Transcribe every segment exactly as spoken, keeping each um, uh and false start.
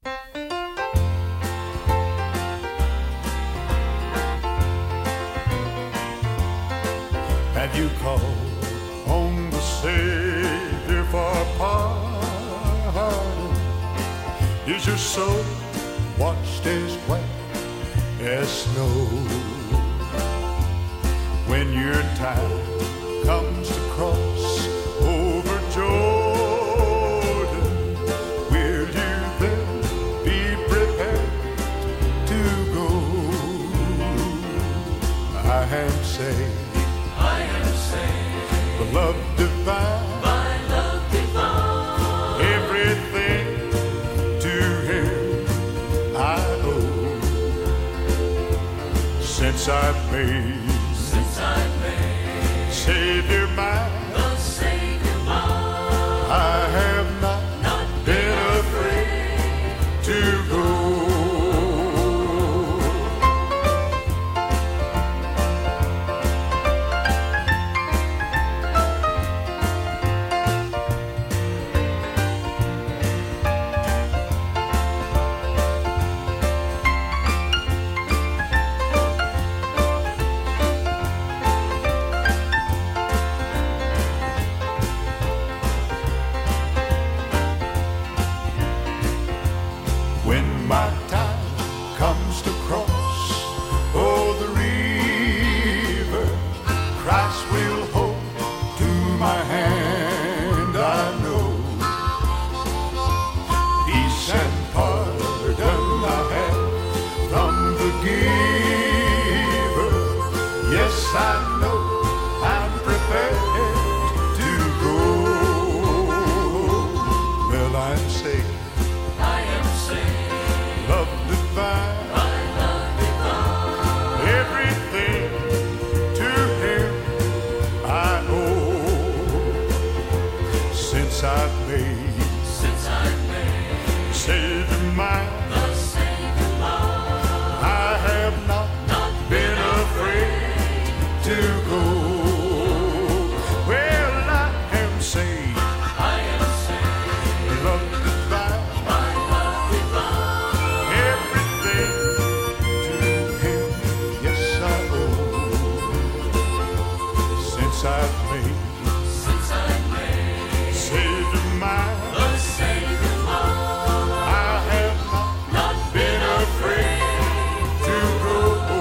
Have you called on the Savior for pardon? Is your soul washed as white as snow? When your time comes to cross over Jordan, will you then be prepared to go? I am saved. I am saved. The love divine, By love divine. everything to Him I owe. Since I've made Since I've made Savior mine, the Savior mine, I have not, not been afraid to go. When my time comes to cross oh the river, Christ will hold to my hand, I know. Peace and pardon I have from the giver. Yes, I know I'm prepared to go. Well, I'm saved. I am saved. Love divine, By love divine. everything to Him I owe. Since I've made Since I've made Savior mine, the Savior mine, I have not, not been afraid to go. Well, I am saved. I am saved. Love divine, By love divine. everything to Him, yes I owe. Since I've made Since I've made Savior mine, the Savior mine, I have not, not been afraid to go.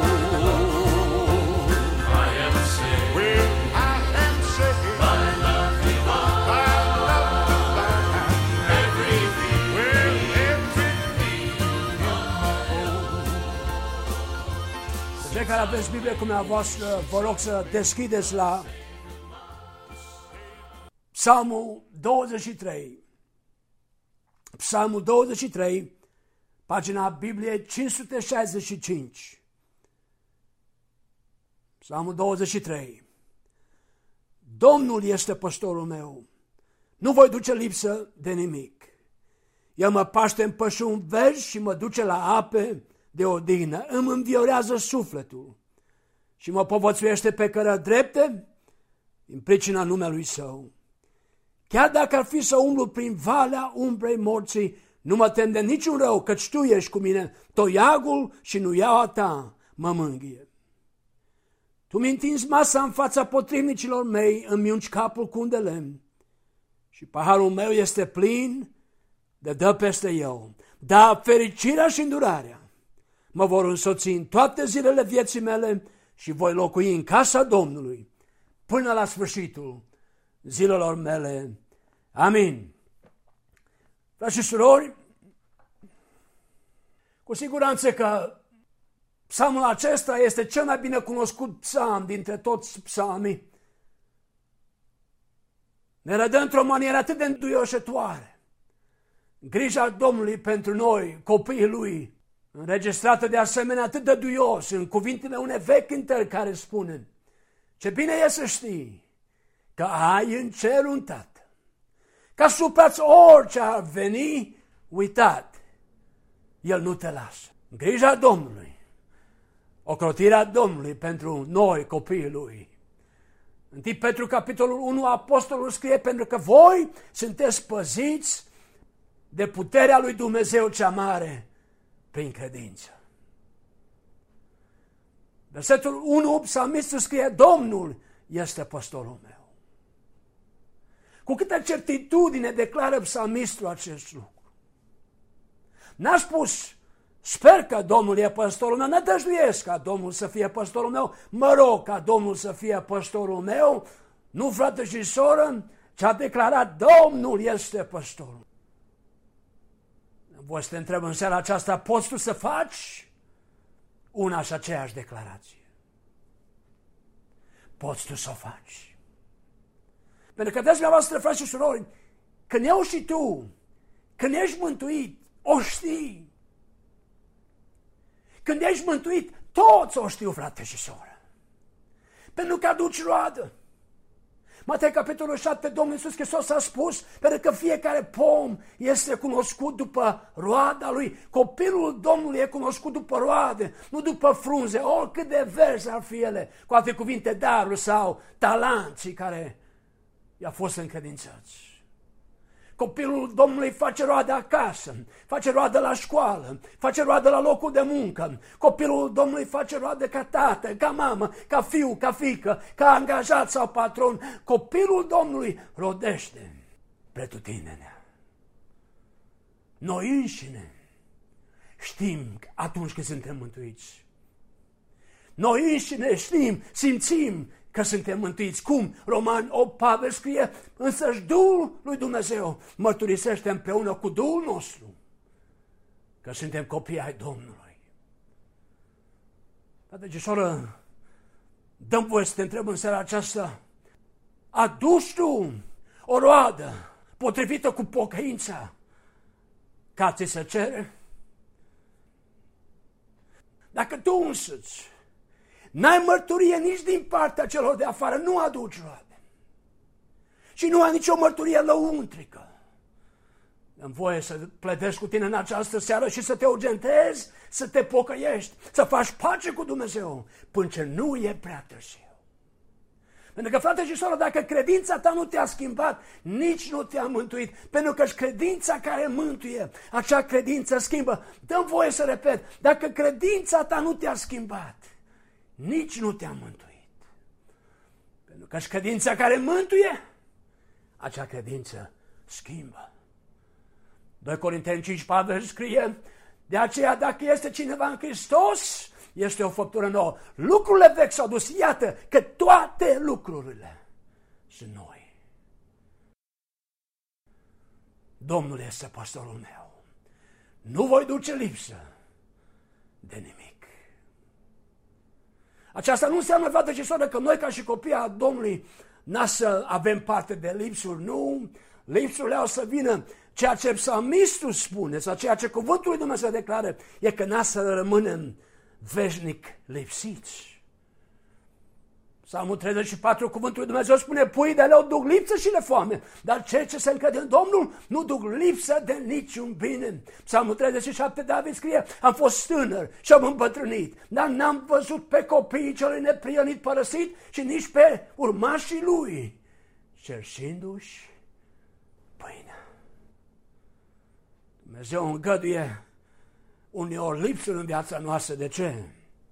I am saved. Well, I am saved By love divine. by love divine. Everything Well, everything Cei care aveți Biblie cu dumneavoastră, vă rog să deschideți la Psalmul douăzeci și trei. Psalmul douăzeci și trei, pagina Bibliei cinci sute șaizeci și cinci. Psalmul douăzeci și trei. Domnul este păstorul meu, nu voi duce lipsă de nimic. El mă paște în pășuni verzi și mă duce la ape de odihnă, îmi înviorează sufletul și mă povățuiește pe cărări drepte în pricina numelui Său. Chiar dacă ar fi să umblu prin valea umbrei morții, nu mă tem de niciun rău, căci Tu ești cu mine, toiagul și nuiaua Ta mă mângâie. Tu mi întinzi masa în fața potrivnicilor mei, îmi ungi capul cu un de lemn și paharul meu este plin de dă peste eu. Da, fericirea și îndurarea mă vor însoți în toate zilele vieții mele și voi locui în casa Domnului până la sfârșitul zilelor mele. Amin. Frați și surori, cu siguranță că psalmul acesta este cel mai bine cunoscut psalm dintre toți psalmii. Ne redă într-o manieră atât de înduioșătoare grija Domnului pentru noi, copiii Lui, înregistrată de asemenea atât de duios în cuvintele unei vechi cântări care spune: ce bine e să știi că ai în cer un Tată, că supra-ți orice ar veni, uitat, El nu te lasă. Grija Domnului, ocrotirea Domnului pentru noi, copiii Lui. Întâi Petru, capitolul unu, apostolul scrie: pentru că voi sunteți păziți de puterea lui Dumnezeu cea mare prin credință. Versetul unu, psalmistul scrie, Domnul este păstorul meu. Cu câtă certitudine declară psalmistul acest lucru. N-a spus, sper că Domnul e păstorul meu, nădăjduiesc ca Domnul să fie păstorul meu, mă rog ca Domnul să fie păstorul meu, nu frate și soră, ci a declarat, Domnul este păstorul. Voi să te întreb în seara aceasta, poți tu să faci una și aceeași declarație? Poți tu să o faci? Pentru că, dragii voastre, frați și surori, când eu și tu, când ești mântuit, o știi. Când ești mântuit, toți o știu, frate și soră. Pentru că aduci roadă. Matei, capitolul șapte, Domnul Iisus Hristos a spus, pentru că fiecare pom este cunoscut după roada lui. Copilul Domnului e cunoscut după roade, nu după frunze, oricât de verzi ar fi ele, cu alte cuvinte, darul sau talanții care i-a fost încredințați. Copilul Domnului face roadă acasă, face roadă la școală, face roadă la locul de muncă. Copilul Domnului face roadă ca tată, ca mamă, ca fiu, ca fiică, ca angajat sau patron. Copilul Domnului rodește pretutindenea. Noi înșine știm atunci când suntem mântuiți. Noi înșine știm, simțim că suntem mântuiți. Cum? Roman opt, Pavel scrie, însăși Duhul lui Dumnezeu mărturisește împreună cu Duhul nostru că suntem copii ai Domnului. Frate și soră, dăm voie să te întreb în seara aceasta, aduci tu o roadă potrivită cu pocăința ca ți se cere? Dacă tu însuți n-ai mărturie nici din partea celor de afară, nu aduci roade. Și nu ai nicio mărturie lăuntrică. Îmi voie să pledez cu tine în această seară și să te urgentezi, să te pocăiești, să faci pace cu Dumnezeu, până ce nu e prea târziu. Pentru că, frate și soră, dacă credința ta nu te-a schimbat, nici nu te-a mântuit. Pentru că credința care mântuie, acea credință schimbă. Dă-mi voie să repet, dacă credința ta nu te-a schimbat, nici nu te-a mântuit. Pentru că credința care mântuie, acea credință schimbă. doi Corinteni cinci, Pavel scrie, de aceea dacă este cineva în Hristos, este o făptură nouă. Lucrurile vechi s-au dus, iată că toate lucrurile sunt noi. Domnul este păstorul meu. Nu voi duce lipsă de nimic. Aceasta nu înseamnă, frate și soră, că noi ca și copii a Domnului n-a să avem parte de lipsuri, nu. Lipsurile au să vină. Ceea ce psalmistul spune sau ceea ce cuvântul lui Dumnezeu declară e că n-a să rămânem veșnic lipsiți. Psalmul treizeci și patru, cuvântul lui Dumnezeu spune, puii de leu duc lipsă și le foame, dar cei ce se încred în Domnul nu duc lipsă de niciun bine. Psalmul treizeci și șapte, David scrie, am fost tânăr și am îmbătrânit, dar n-am văzut pe copiii celui neprionit părăsit și nici pe urmașii lui cerșindu-și pâinea. Dumnezeu îngăduie uneori lipsuri în viața noastră. De ce?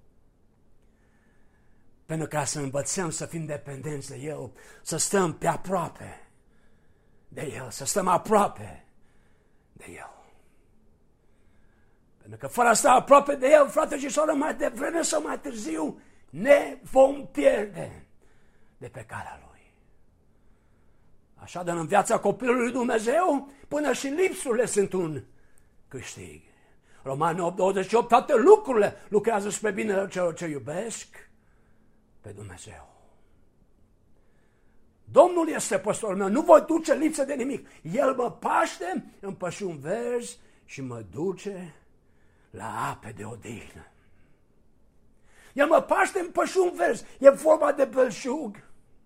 Pentru ca să învățăm să fim dependenți de El, să stăm pe aproape de El, să stăm aproape de El. Pentru că fără a sta aproape de El, frate și soră, mai devreme sau mai târziu, ne vom pierde de pe calea Lui. Așadar, în viața copilului lui Dumnezeu, până și lipsurile sunt un câștig. Romani opt, douăzeci și opt, toate lucrurile lucrează spre binele celor ce iubesc pe Dumnezeu. Domnul este păstorul meu, nu voi duce lipsă de nimic. El mă paște în pășuni verzi și mă duce la ape de odihnă. El mă paște în pășuni verzi. E vorba de belșug.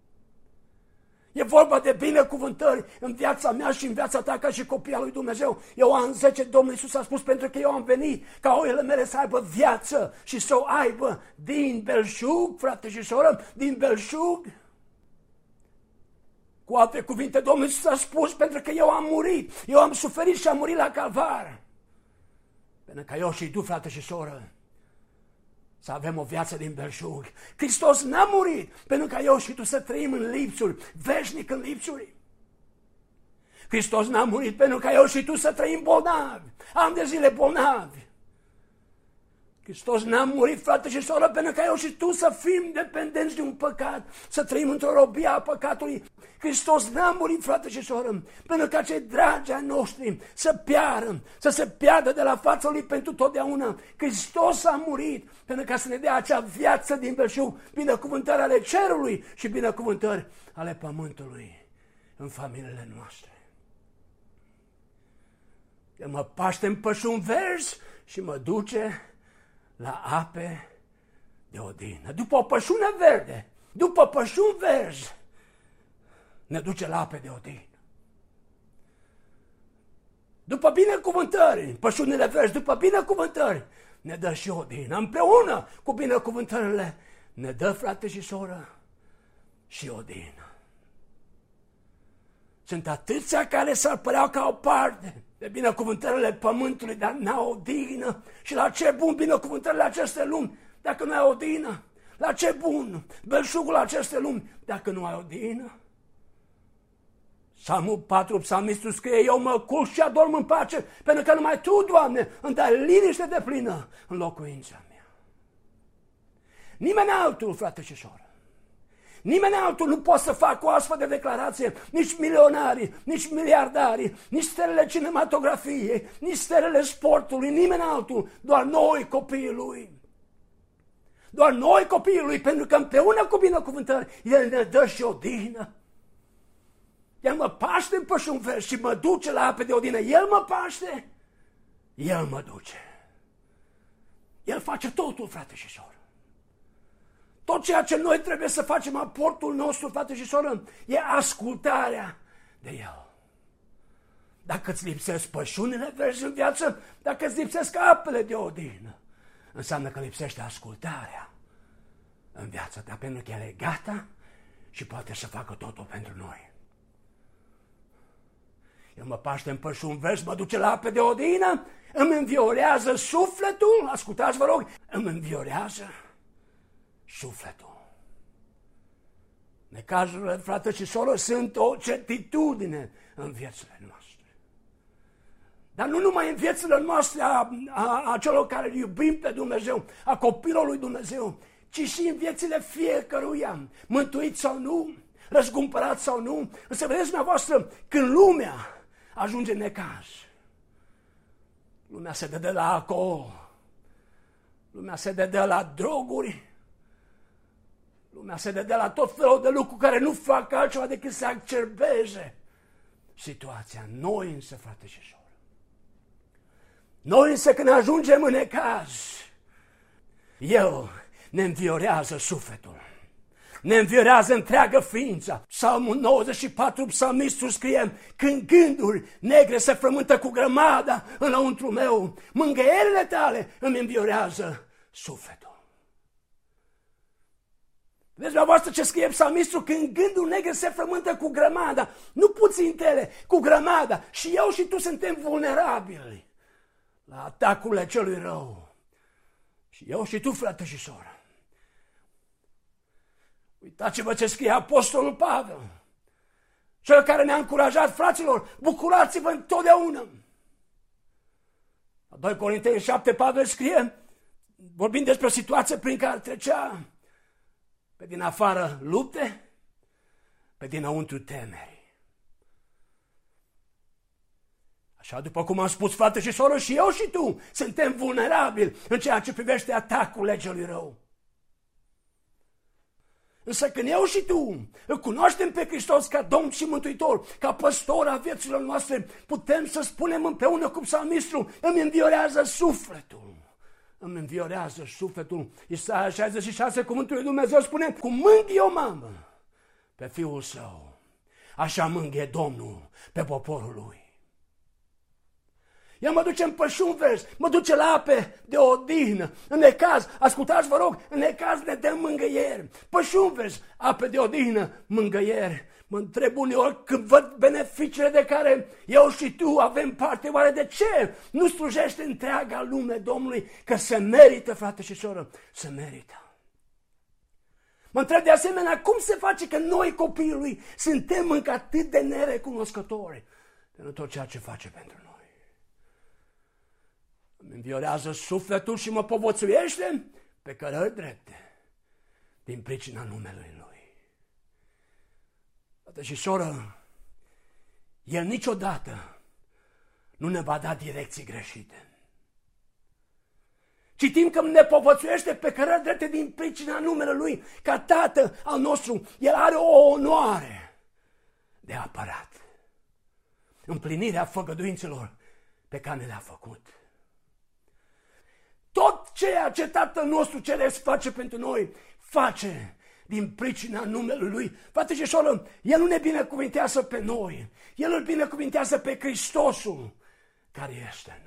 E vorba de binecuvântări în viața mea și în viața ta ca și copia lui Dumnezeu. Ioan zece, Domnul Iisus a spus, pentru că eu am venit ca oile mele să aibă viață și să o aibă din belșug, frate și soră, din belșug. Cu alte cuvinte, Domnul Iisus a spus, pentru că eu am murit, eu am suferit și am murit la Calvar. Pentru că eu și tu, frate și soră, să avem o viață din belșug. Hristos n-a murit pentru că eu și tu să trăim în lipsuri, veșnic în lipsuri. Hristos n-a murit pentru că eu și tu să trăim bolnavi, am de zile bolnavi. Hristos n-a murit, frate și soră, pentru că eu și tu să fim dependenți de un păcat, să trăim într-o robie a păcatului. Hristos n-a murit, frate și soră, pentru ca cei dragi ai noștri să piară, să se piardă de la fața Lui pentru totdeauna. Hristos a murit pentru ca să ne dea acea viață din belșug, binecuvântări ale cerului și binecuvântări ale pământului în familiile noastre. El mă paște în pășuni verzi și mă duce la ape de odihnă. După o pășune verde, după pășuni verzi, ne duce la ape de odihnă. După binecuvântări, pășunile verzi, după binecuvântări, ne dă și odihnă. Împreună cu binecuvântările ne dă, frate și soră, și odihnă. Sunt atâția care s-ar părea că au parte de binecuvântările pământului, dar n-au odihnă. Și la ce bun binecuvântările acestei lumi, dacă nu ai odihnă? La ce bun belșugul acestei lumi, dacă nu ai odihnă? Psalmul patru, psalmistul scrie, eu mă culc și adorm în pace, pentru că numai Tu, Doamne, îmi dai liniște de plină în locuința mea. Nimeni altul, frate și soră, nimeni altul nu poate să facă o astfel de declarație, nici milionarii, nici miliardarii, nici stelele cinematografiei, nici stelele sportului, nimeni altul, doar noi copiii Lui. Doar noi copiii Lui, pentru că împreună cu binecuvântări, El ne dă și odihnă. El mă paște în pășuni verzi și mă duce la ape de odihnă. El mă paște, El mă duce. El face totul, frate și soră. Tot ceea ce noi trebuie să facem, aportul nostru, frate și soră, e ascultarea de El. Dacă îți lipsesc pășunile verzi în viață, dacă îți lipsesc apele de odihnă, înseamnă că lipsește ascultarea în viața ta, pentru că El e gata și poate să facă totul pentru noi. El mă paște în pășuni verzi, mă duce la ape de odihnă, îmi înviorează sufletul, ascultați vă rog, îmi înviorează sufletul. Necazurile, frate și soră, sunt o certitudine în viețile noastre. Dar nu numai în viețile noastre a, a, a celor care îl iubim pe Dumnezeu, a copilului lui Dumnezeu, ci și în viețile fiecăruia, mântuit sau nu, răscumpărat sau nu. Însă vedeți dumneavoastră, când lumea ajunge în necaz, lumea se dă de la alcool, lumea se dă de la droguri, lumea se dă de la tot felul de lucruri care nu fac altceva decât să acerbeze situația. Noi însă, frate și soră, noi însă când ajungem în necaz, El ne înviorează sufletul, ne înviorează întreagă ființa. Psalmul nouăzeci și patru, psalmistul scrie, când gânduri negre se frământă cu grămada înăuntru meu, mângâierile Tale îmi înviorează sufletul. Vedeți la voastră ce scrie psalmistul, când gândul negru se frământă cu grămada, nu puțintele, cu grămada. Și eu și tu suntem vulnerabili la atacurile celui rău. Și eu și tu, frate și soră. Uitați-vă ce scrie apostolul Pavel, cel care ne-a încurajat, fraților, bucurați-vă întotdeauna. La doi Corinteni șapte, Pavel scrie, vorbind despre o situație prin care trecea, pe din afară lupte, pe dinăuntru temeri. Așa, după cum am spus, frate și soră, și eu și tu suntem vulnerabili în ceea ce privește atacul celui rău. Însă când eu și tu îl cunoaștem pe Hristos ca Domn și Mântuitor, ca păstor a vieților noastre, putem să spunem împreună cu psalmistul, îmi înviorează sufletul. Îmi înviorează sufletul. Isaia șaizeci și șase, cuvântul lui Dumnezeu spune, cum mângâie o mamă pe fiul său, așa mângâie Domnul pe poporul lui. El mă duce în pășuni verzi, mă duce la ape de odihnă. În necaz, ascultați vă rog, în necaz ne dă mângâieri. Pășuni verzi, ape de odihnă, mângâieri. Mă întreb uneori când văd beneficiile de care eu și tu avem parte, oare de ce nu slujește întreaga lume Domnului? Că se merită, frate și soră, se merită. Mă întreb de asemenea cum se face că noi, copiii lui, suntem încă atât de nerecunoscători pentru tot ceea ce face pentru noi. Îmi înviorează sufletul și mă povățuiește pe cărări drepte din pricina numelui Lui. Frate și soră, El niciodată nu ne va da direcții greșite. Citim că ne povățuiește pe cărări drepte din pricina numelui Lui, ca Tată al nostru. El are o onoare de apărat. Împlinirea făgăduințelor pe care le-a făcut. Tot ceea ce Tatăl nostru Ceresc face pentru noi, face din pricina numelui Lui. Frate și soră, El nu ne binecuvintează pe noi, El îl binecuvintează pe Hristosul care este în noi.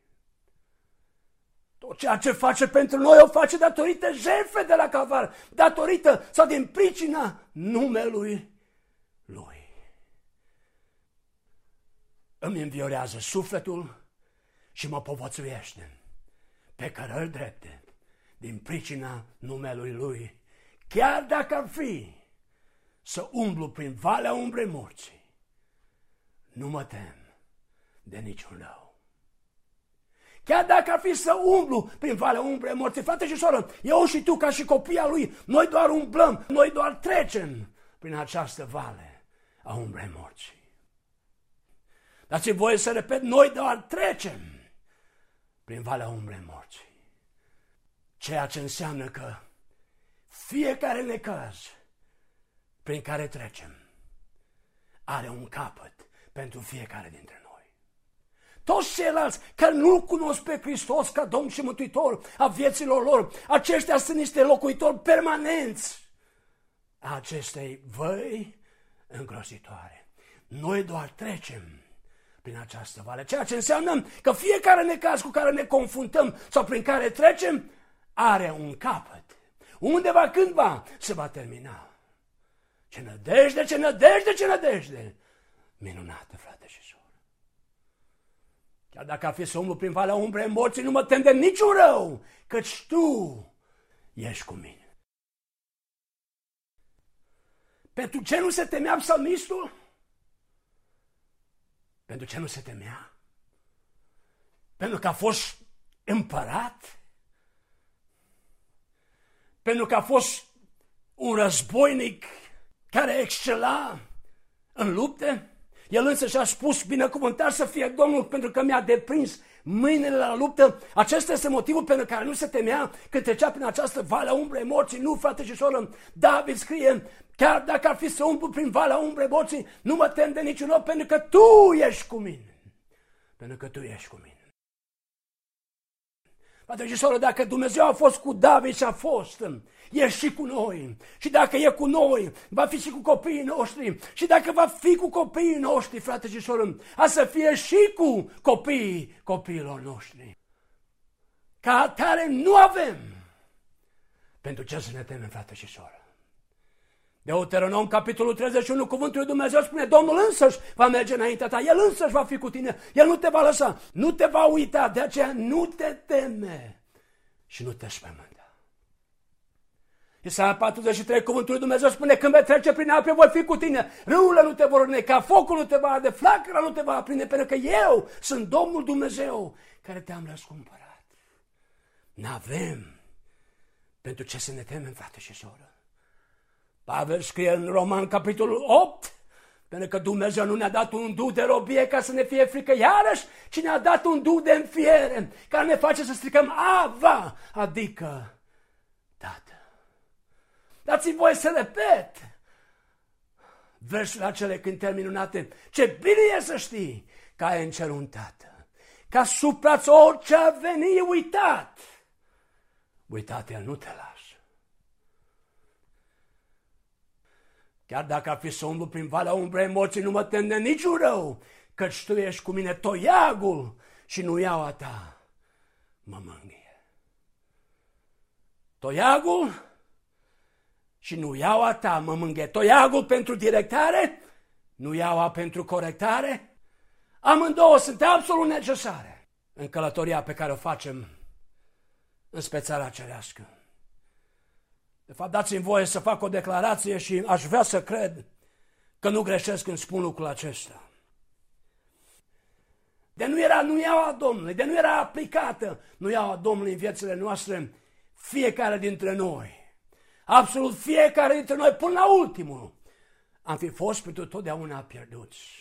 Tot ceea ce face pentru noi o face datorită jertfei de la Calvar, datorită sau din pricina numelui Lui. Îmi înviorează sufletul și mă povățuiește pe cărări drepte din pricina numelui Lui. Chiar dacă ar fi să umblu prin valea umbrei morții, nu mă tem de niciun rău. Chiar dacă ar fi să umblu prin valea umbrei morții, frate și soră, eu și tu ca și copii al Lui, noi doar umblăm, noi doar trecem prin această vale a umbrei morții. Dați-mi voie să repet, noi doar trecem prin valea umbrei morții. Ceea ce înseamnă că fiecare necaz prin care trecem are un capăt pentru fiecare dintre noi. Toți ceilalți care nu-L cunosc pe Hristos ca Domn și Mântuitor a vieților lor, aceștia sunt niște locuitori permanenți a acestei văi îngrozitoare. Noi doar trecem prin această vale, ceea ce înseamnă că fiecare necaz cu care ne confruntăm sau prin care trecem are un capăt. Undeva, cândva, se va termina. Ce nădejde, ce nădejde, ce nădejde! Minunată, frate și soră. Chiar dacă ar fi să umblu prin valea umbrei morții, nu mă tem de niciun rău, căci Tu ești cu mine. Pentru ce nu se temea psalmistul? Pentru ce nu se temea? Pentru că a fost împărat? Pentru că a fost un războinic care excela în lupte? El însă și-a spus, binecuvântat să fie Domnul pentru că mi-a deprins mâinile la luptă. Acesta este motivul pentru care nu se temea când trecea prin această valea umbrei morții. Nu, frate și soră, David scrie, chiar dacă ar fi să umblu prin valea umbrei morții, nu mă tem de niciun rău pentru că Tu ești cu mine. Pentru că Tu ești cu mine. Frate și soră, dacă Dumnezeu a fost cu David și a fost, e și cu noi. Și dacă e cu noi, va fi și cu copiii noștri. Și dacă va fi cu copiii noștri, frate și soră, a să fie și cu copiii copiilor noștri. Ca atare nu avem pentru ce să ne temem, frate și soră. Deuteronom, capitolul treizeci și unu, cuvântul lui Dumnezeu spune, Domnul însăși va merge înaintea ta, El însăși va fi cu tine, El nu te va lăsa, nu te va uita, de aceea nu te teme și nu te spământa. Isaia patruzeci și trei, cuvântul lui Dumnezeu spune, când vei trece prin ape, voi fi cu tine, râurile nu te vor urneca, focul nu te va arde, flacăra nu te va aprinde, pentru că eu sunt Domnul Dumnezeu care te-am răscumpărat. N-avem pentru ce să ne temem, frate și soră. Pavel scrie în Roman, capitolul opt, pentru că Dumnezeu nu ne-a dat un duh de robie ca să ne fie frică iarăși, ci ne-a dat un duh de înfiere, care ne face să stricăm Ava, adică Tată. Dați-mi voie să repet versurile acele cântări minunate. Ce bine e să știi că ai în cer un Tată, că asupra-ți orice a veni uitat, uitat El nu te lasă. Chiar dacă ar fi să umblu prin valea umbrei morții, nu mă tem de niciun rău, căci Tu ești cu mine, toiagul și nuiaua Ta mă mângâie. Toiagul Și nuiaua ta mă mânghe toiagul pentru directare, nuiaua pentru corectare. Amândouă sunt absolut necesare în călătoria pe care o facem înspre țara cerească. De fapt, dați-mi voie să fac o declarație și aș vrea să cred că nu greșesc când spun lucrul acesta. De nu era nuiaua Domnului, de nu era aplicată nuiaua Domnului în viețile noastre, fiecare dintre noi, absolut fiecare dintre noi, până la ultimul, am fi fost pentru totdeauna pierduți.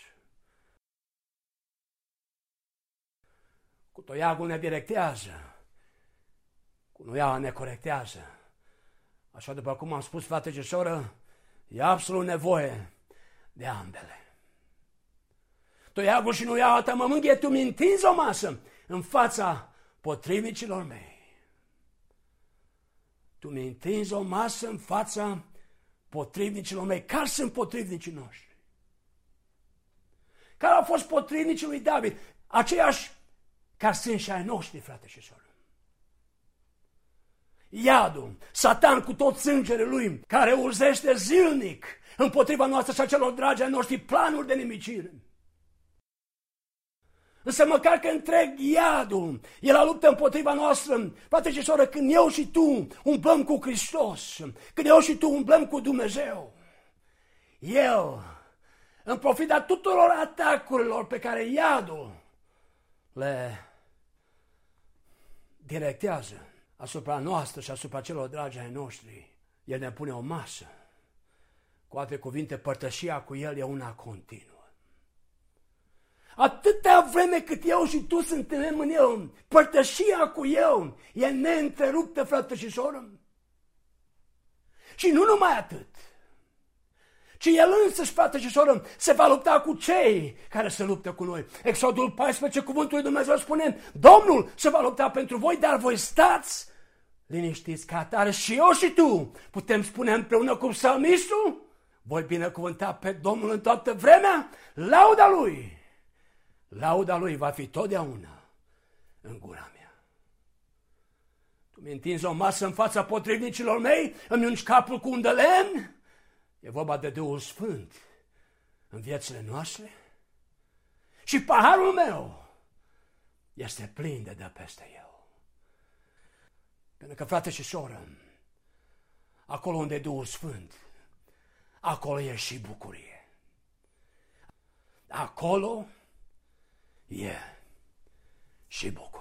Cu toiagul ne directează, cu nuiaua ne corectează. Așa, după cum am spus, frate și soră, e absolut nevoie de ambele. Toiagul și nuiaua ta mă mângâie, tu mi întinzi o masă în fața potrivnicilor mei. Tu mi întinzi o masă în fața potrivnicilor mei. Care sunt potrivnicii noștri? Care au fost potrivnicii lui David? Aceiași care sunt și ai noștri, frate și soră. Iadul, Satan cu tot sângele lui, care urzește zilnic împotriva noastră și a celor dragi ai noștri planuri de nimicire. Însă măcar că întreg iadul, el a luptă împotriva noastră, frate și soră, când eu și tu umblăm cu Hristos, când eu și tu umblăm cu Dumnezeu, el, în profita tuturor atacurilor pe care iadul le directează asupra noastră și asupra celor dragi ai noștri, el ne pune o masă. Cu alte cuvinte, părtășia cu el e una continuă. Atâta vreme cât eu și tu suntem în el, părtășia cu el e neîntreruptă, frate și soră. Și nu numai atât, ci el însăși, frate și soră, se va lupta cu cei care se luptă cu noi. Exodul paisprezece, cuvântul lui Dumnezeu spune, Domnul se va lupta pentru voi, dar voi stați liniștiți ca atare. Și eu și tu putem spune împreună cu psalmistul, voi binecuvânta pe Domnul în toată vremea, lauda lui. Lauda lui va fi totdeauna în gura mea. Tu mi întinzi o masă în fața potrivnicilor mei, îmi ungi capul cu un de lemn. E vorba de Duhul Sfânt în viețile noastre. Și paharul meu este plin de dă peste el. Pentru că, frate și soră, acolo unde e Duhul Sfânt, acolo e și bucurie. Acolo e și bucurie.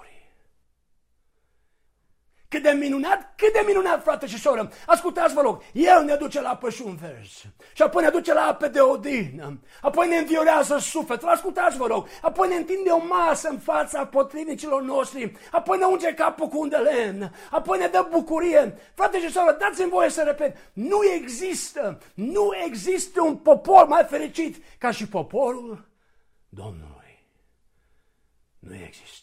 Cât de minunat, cât de minunat, frate și soră. Ascultați, vă rog, El ne duce la pășuni verzi și apoi ne duce la ape de odihnă, apoi ne înviorează sufletul. Ascultați, vă rog, apoi ne întinde o masă în fața potrivnicilor noștri, apoi ne unge capul cu un de lemn, apoi ne dă bucurie. Frate și soră, dați-mi voie să repet, nu există, nu există un popor mai fericit ca și poporul Domnului. Nu există.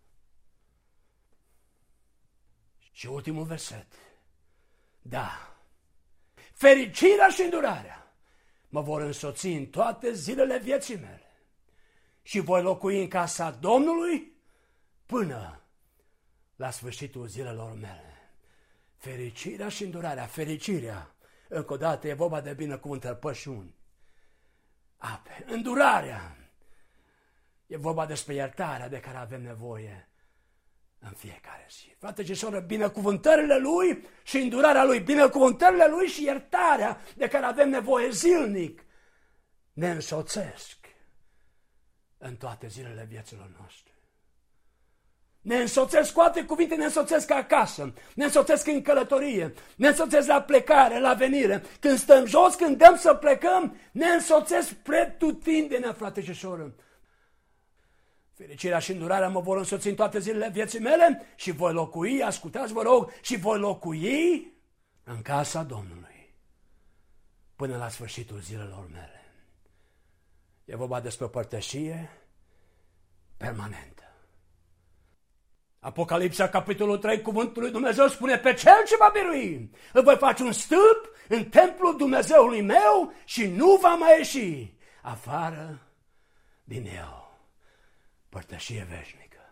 Și ultimul verset. Da, fericirea și îndurarea mă vor însoți în toate zilele vieții mele și voi locui în casa Domnului până la sfârșitul zilelor mele. Fericirea și îndurarea, fericirea, încă o dată e vorba de binecuvântări, pășuni, ape. Îndurarea e vorba despre iertarea de care avem nevoie în fiecare zi. Frate și soră, binecuvântările Lui și îndurarea Lui, binecuvântările Lui și iertarea de care avem nevoie zilnic ne însoțesc în toate zilele vieților noastre. Ne însoțesc, cu alte cuvinte, ne însoțesc acasă, ne însoțesc în călătorie, ne însoțesc la plecare, la venire. Când stăm jos, când dăm să plecăm, ne însoțesc pretutindene, frate și soră. Fericirea și îndurarea mă vor însoți în toate zilele vieții mele și voi locui, ascultați vă rog, și voi locui în casa Domnului până la sfârșitul zilelor mele. E vorba despre o părtășie permanentă. Apocalipsa, capitolul trei, cuvântul lui Dumnezeu spune, pe cel ce va birui, îl voi face un stâlp în templul Dumnezeului meu și nu va mai ieși afară din el. Părtășie veșnică.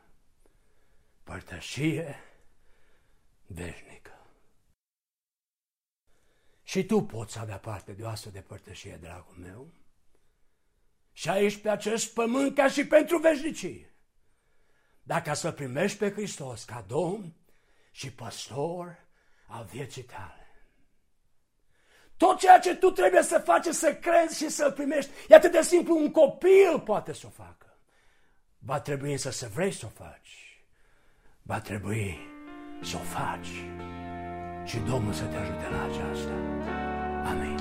Părtășie veșnică. Și tu poți avea parte de o astfel de părtășie, dragul meu. Și aici pe acest pământ ca și pentru veșnicie. Dacă să primești pe Hristos ca Domn și Păstor al vieții tale. Tot ceea ce tu trebuie să faci, să crezi și să-L primești, e atât de simplu, un copil poate să o facă. Va trebui însă să vrei să o faci. Va trebui să o faci. Și Domnul să te ajute la aceasta. Amin.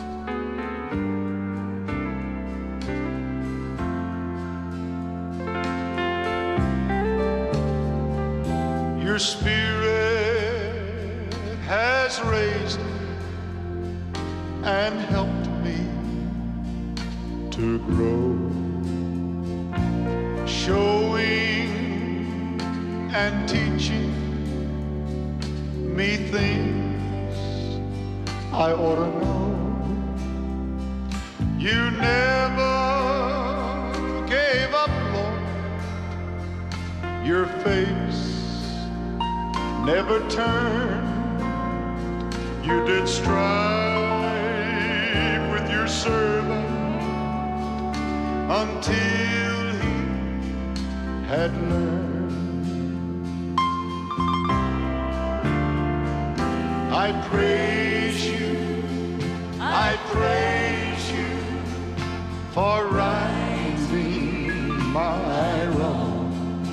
Your Spirit has raised me and helped me to grow, showing and teaching me things I ought to know. You never gave up, Lord, your face never turned. You did strive with your servant until he had learned. I praise you, I praise you for righting my wrong.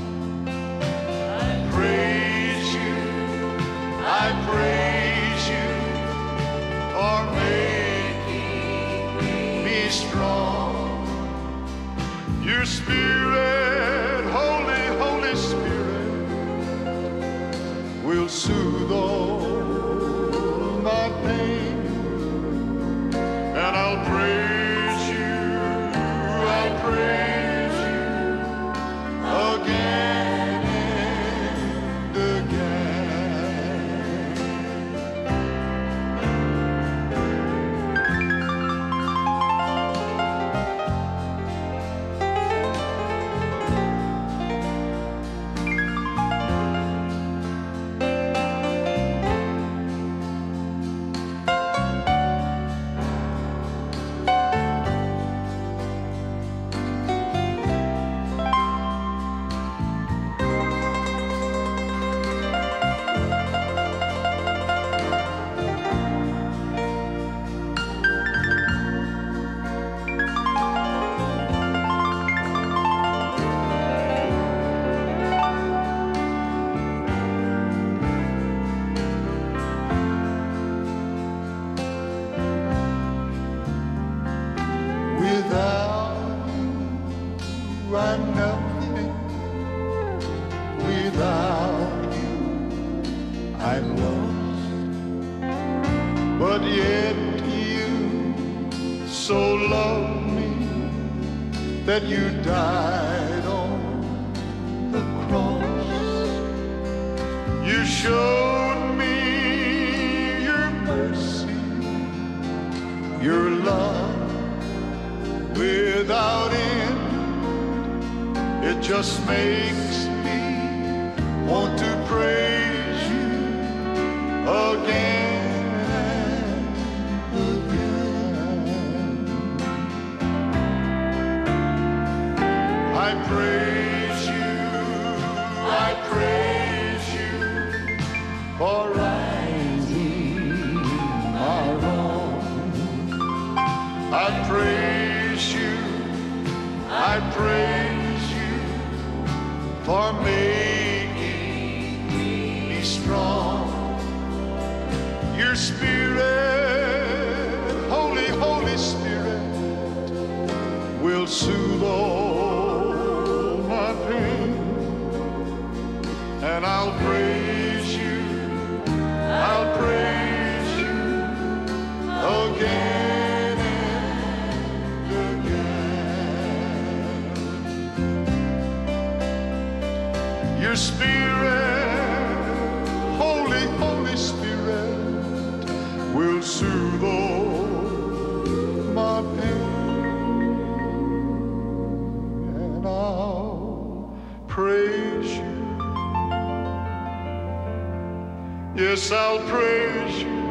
I praise you, I praise you for making me strong. Your Spirit, Holy, Holy Spirit, will soothe all my pain, and I'll praise you, I'll praise you again and again. Without you, I'm nothing. Without you, I'm lost. But yet you so loved me that you died on the cross. You showed me your mercy, your love without end. It just makes me want to praise you again and again. I praise you, I praise you for righting my wrong. I praise you, I praise you for making me strong. Your Spirit, Holy, Holy Spirit, will soothe all my pain, and I'll praise you, I'll praise you again. Your Spirit, Holy, Holy Spirit, will soothe all my pain, and I'll praise you. Yes, I'll praise you